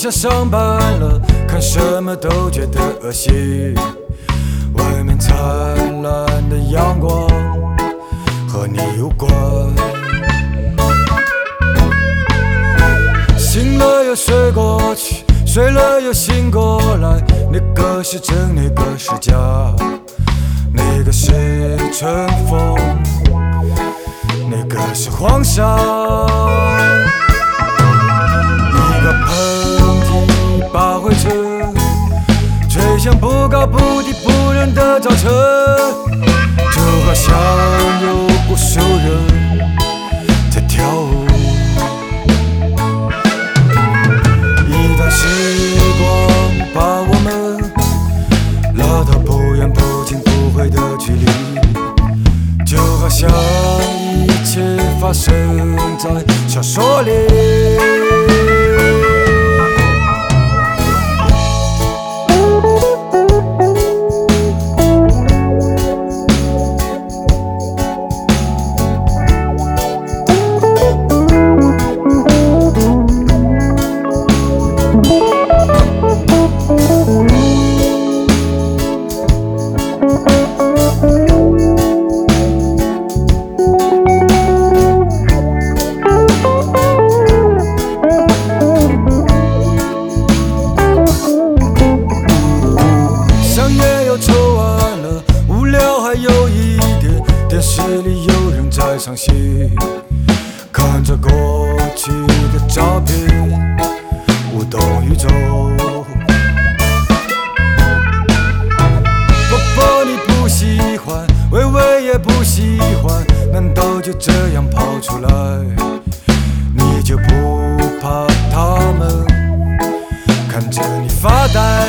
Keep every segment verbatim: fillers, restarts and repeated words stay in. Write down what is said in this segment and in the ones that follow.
想上班了，看什么都觉得恶心。外面灿烂的阳光和你有关，醒了又睡过去，睡了又醒过来，那个是真，那个是假，那个是春风，那个是黄沙。一个喷嚏把灰尘吹向不高不低不仁的早晨，就好像有无数人在跳舞。一段时光把我们拉到不远不近不回的距离，就好像一切发生在小说里。电视里有人在唱戏，看着过去的照片，无动于衷。婆婆你不喜欢，微微也不喜欢，难道就这样跑出来？你就不怕他们看着你发呆？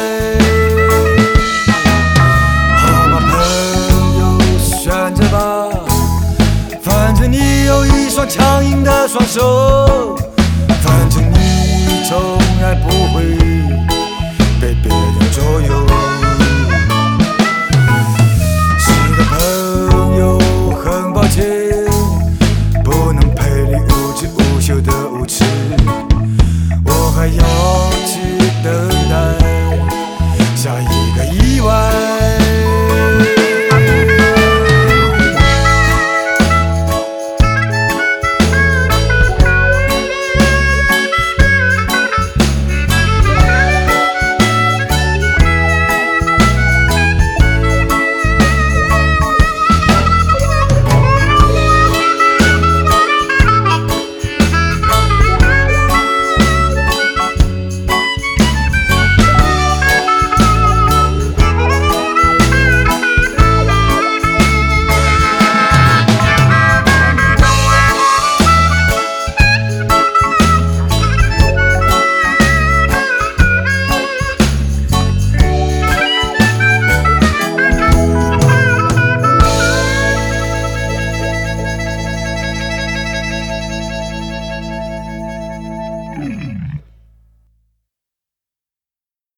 反正你有一双强硬的双手，反正你从来不会